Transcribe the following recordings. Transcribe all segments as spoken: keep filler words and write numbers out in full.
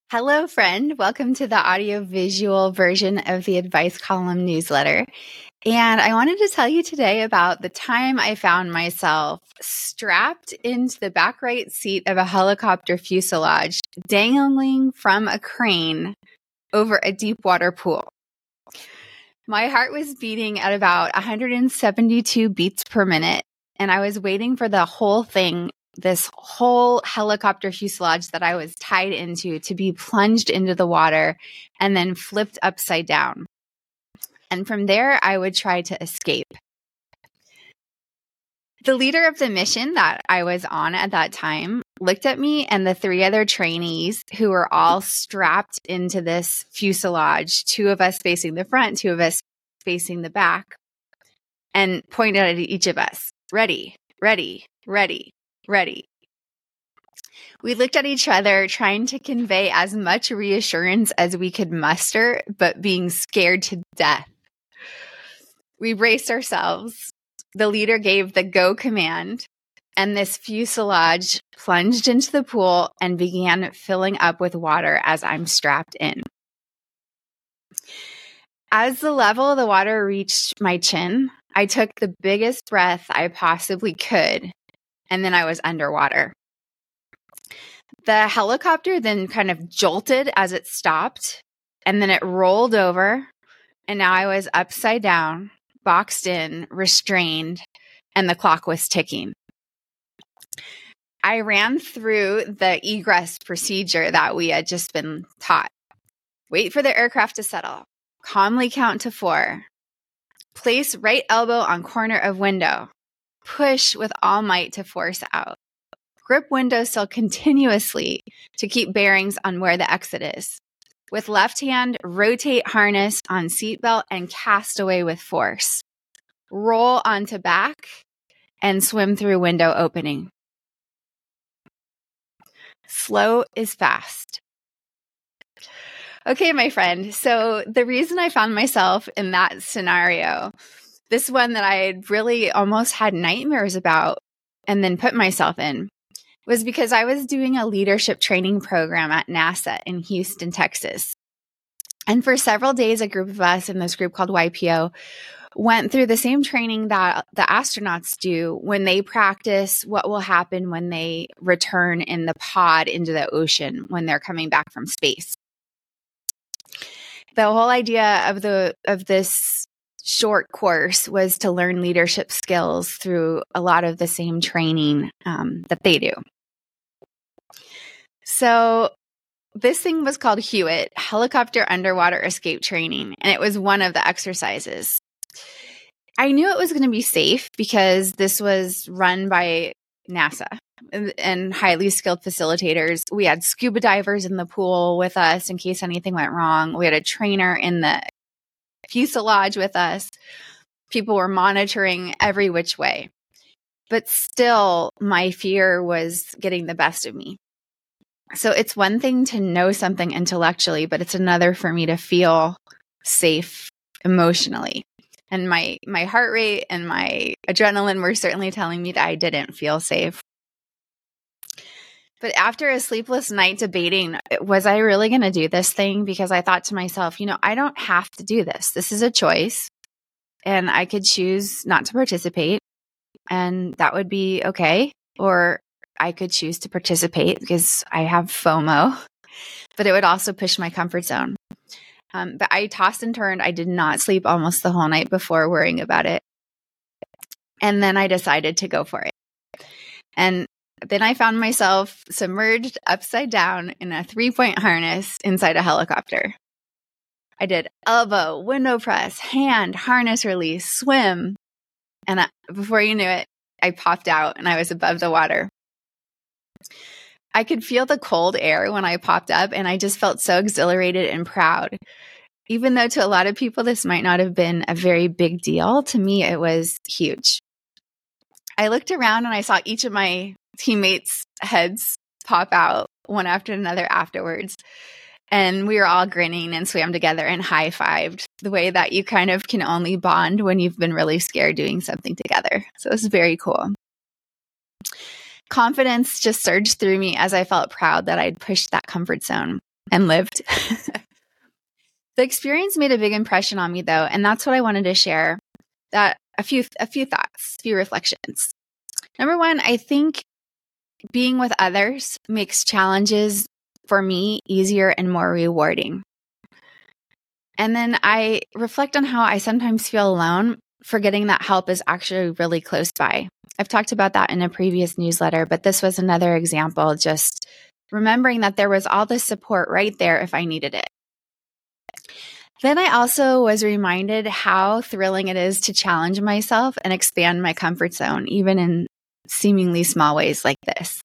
Hello, friend. Welcome to the audio-visual version of the Advice Column newsletter. And I wanted to tell you today about the time I found myself strapped into the back right seat of a helicopter fuselage, dangling from a crane over a deep water pool. My heart was beating at about one hundred seventy-two beats per minute, and I was waiting for the whole thing, this whole helicopter fuselage that I was tied into, to be plunged into the water and then flipped upside down. And from there, I would try to escape. The leader of the mission that I was on at that time looked at me and the three other trainees who were all strapped into this fuselage, two of us facing the front, two of us facing the back, and pointed at each of us, ready, ready, ready, ready. We looked at each other, trying to convey as much reassurance as we could muster, but being scared to death. We braced ourselves. The leader gave the go command, and this fuselage plunged into the pool and began filling up with water as I'm strapped in. As the level of the water reached my chin, I took the biggest breath I possibly could, and then I was underwater. The helicopter then kind of jolted as it stopped, and then it rolled over, and now I was upside down, boxed in, restrained, and the clock was ticking. I ran through the egress procedure that we had just been taught. Wait for the aircraft to settle. Calmly count to four. Place right elbow on corner of window. Push with all might to force out. Grip windowsill continuously to keep bearings on where the exit is. With left hand, rotate harness on seatbelt and cast away with force. Roll onto back and swim through window opening. Slow is fast. Okay, my friend. So the reason I found myself in that scenario, this one that I had really almost had nightmares about and then put myself in, was because I was doing a leadership training program at NASA in Houston, Texas. And for several days, a group of us in this group called Y P O went through the same training that the astronauts do when they practice what will happen when they return in the pod into the ocean when they're coming back from space. The whole idea of the of this short course was to learn leadership skills through a lot of the same training um, that they do. So this thing was called Hewitt, Helicopter Underwater Escape Training, and it was one of the exercises. I knew it was going to be safe because this was run by NASA and, and highly skilled facilitators. We had scuba divers in the pool with us in case anything went wrong. We had a trainer in the fuselage with us. People were monitoring every which way. But still, my fear was getting the best of me. So it's one thing to know something intellectually, but it's another for me to feel safe emotionally. And my my heart rate and my adrenaline were certainly telling me that I didn't feel safe. But after a sleepless night debating, was I really going to do this thing? Because I thought to myself, you know, I don't have to do this. This is a choice. And I could choose not to participate, and that would be okay. Or I could choose to participate because I have FOMO, but it would also push my comfort zone. Um, but I tossed and turned. I did not sleep almost the whole night before worrying about it. And then I decided to go for it. And then I found myself submerged upside down in a three-point harness inside a helicopter. I did elbow, window press, hand, harness release, swim. And I, before you knew it, I popped out and I was above the water. I could feel the cold air when I popped up, and I just felt so exhilarated and proud. Even though to a lot of people this might not have been a very big deal, to me it was huge. I looked around and I saw each of my teammates' heads pop out one after another afterwards. And we were all grinning and swam together and high-fived, the way that you kind of can only bond when you've been really scared doing something together. So it was very cool. Confidence just surged through me as I felt proud that I'd pushed that comfort zone. and lived. The experience made a big impression on me, though, and that's what I wanted to share. That a few a few thoughts, a few reflections. Number one, I think being with others makes challenges for me easier and more rewarding. And then I reflect on how I sometimes feel alone, forgetting that help is actually really close by. I've talked about that in a previous newsletter, but this was another example, just remembering that there was all this support right there if I needed it. Then I also was reminded how thrilling it is to challenge myself and expand my comfort zone, even in seemingly small ways like this.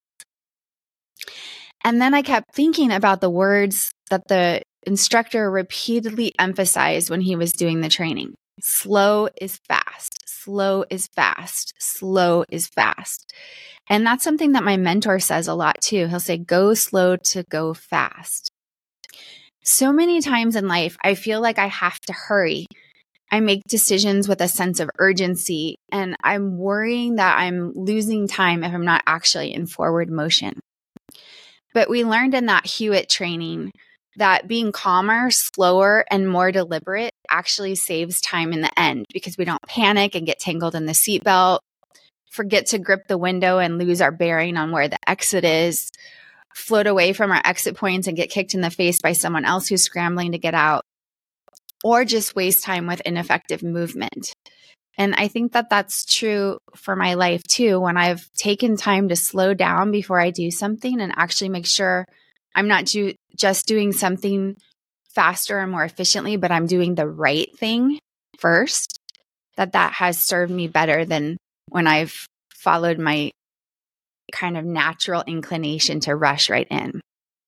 And then I kept thinking about the words that the instructor repeatedly emphasized when he was doing the training. Slow is fast. Slow is fast. Slow is fast. And that's something that my mentor says a lot too. He'll say, go slow to go fast. So many times in life, I feel like I have to hurry. I make decisions with a sense of urgency, and I'm worrying that I'm losing time if I'm not actually in forward motion. But we learned in that Hewitt training that being calmer, slower, and more deliberate actually saves time in the end because we don't panic and get tangled in the seatbelt, forget to grip the window and lose our bearing on where the exit is, float away from our exit points and get kicked in the face by someone else who's scrambling to get out, or just waste time with ineffective movement. And I think that that's true for my life too, when I've taken time to slow down before I do something and actually make sure I'm not ju- just doing something faster and more efficiently, but I'm doing the right thing first, that that has served me better than when I've followed my kind of natural inclination to rush right in.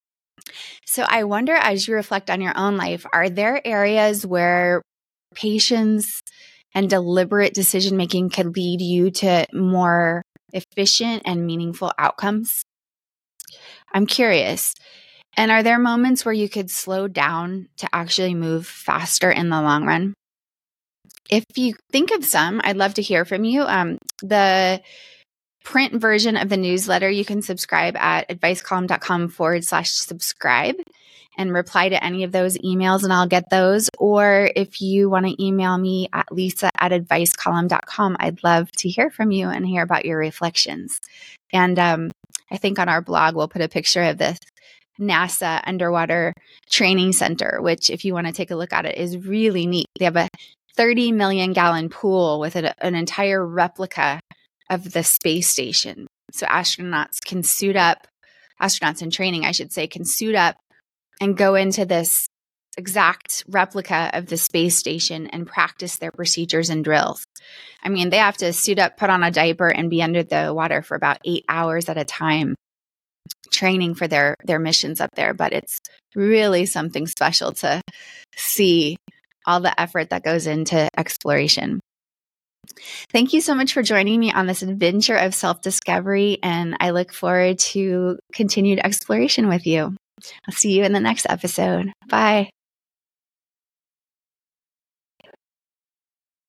So I wonder, as you reflect on your own life, are there areas where patience and deliberate decision-making can lead you to more efficient and meaningful outcomes? I'm curious. And are there moments where you could slow down to actually move faster in the long run? If you think of some, I'd love to hear from you. Um, the print version of the newsletter, you can subscribe at advicecolumn.com forward slash subscribe and reply to any of those emails and I'll get those. Or if you want to email me at lisa at advicecolumn dot com, I'd love to hear from you and hear about your reflections. And um, I think on our blog, we'll put a picture of this NASA underwater training center, which if you want to take a look at it is really neat. They have a thirty million gallon pool with a, an entire replica of the space station. So astronauts can suit up, astronauts in training, I should say, can suit up and go into this exact replica of the space station and practice their procedures and drills. I mean, they have to suit up, put on a diaper, and be under the water for about eight hours at a time, training for their, their missions up there. But it's really something special to see all the effort that goes into exploration. Thank you so much for joining me on this adventure of self-discovery, and I look forward to continued exploration with you. I'll see you in the next episode. Bye.